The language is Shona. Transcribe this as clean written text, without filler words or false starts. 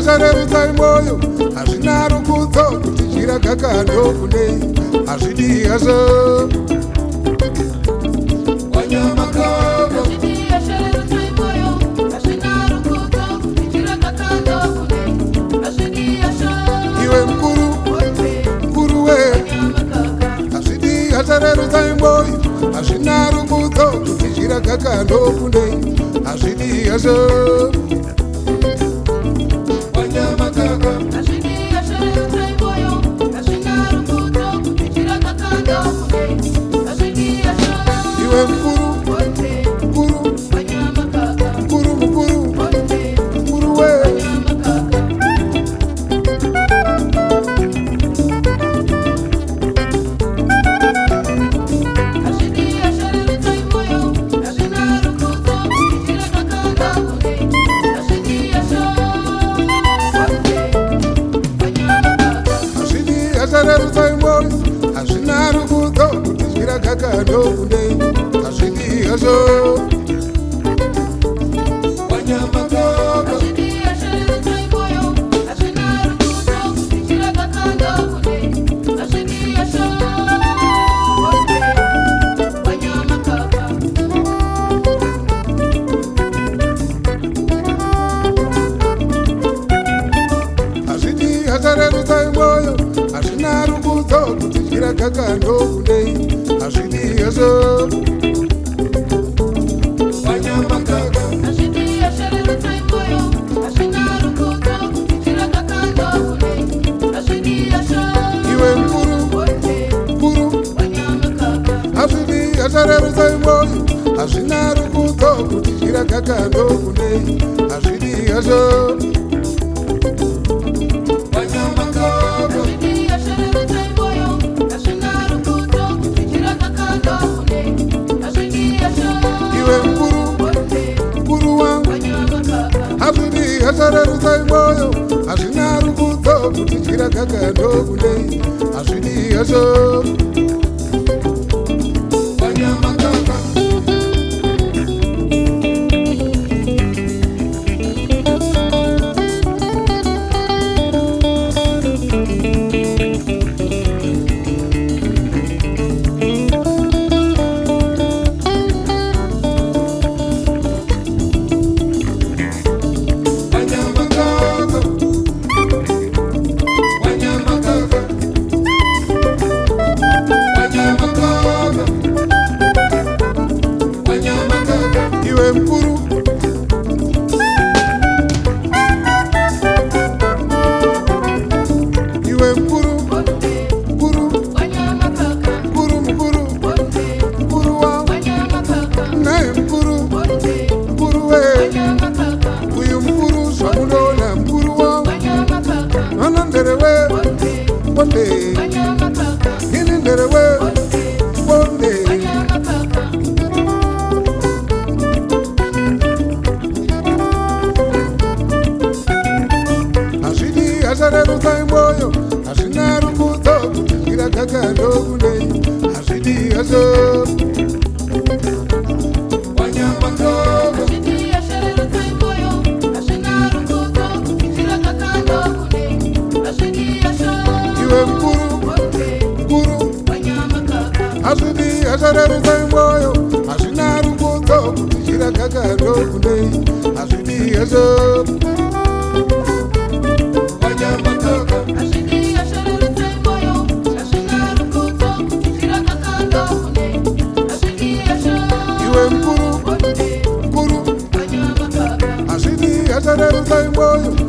yasharerutsa moyo hazvina rukutso kuti jira kakando kunei hazvidi hazvo iwe mkuru we hazvidi yasharerutsa moyo hazvina rukutso kuti jira kakando kunei hazvidi hazvo hazvina rukutso kuti jira kakando kunei hazvidi hazvo hazvidi yasharerutsa moyo hazvina rukutso kuti jira kakando kunei hazvidi hazvo iwe mkuru hazvidi yasharerutsa moyo hazvina rukutso kuti jira kakando kunei hazvidi hazvo yasharerutsa moyo hazvina rukutso kuti jira kakando kunei hazvidi hazvo yasharerutsa moyo hazvina rukutso kuti jira kakando kunei hazvidi hazvo iwe mkuru hazvidi yasharerutsa moyo hazvina rukutso kuti jira kakando kunei hazvidi hazvo iwe mkuru hazvidi yasharerutsa moyo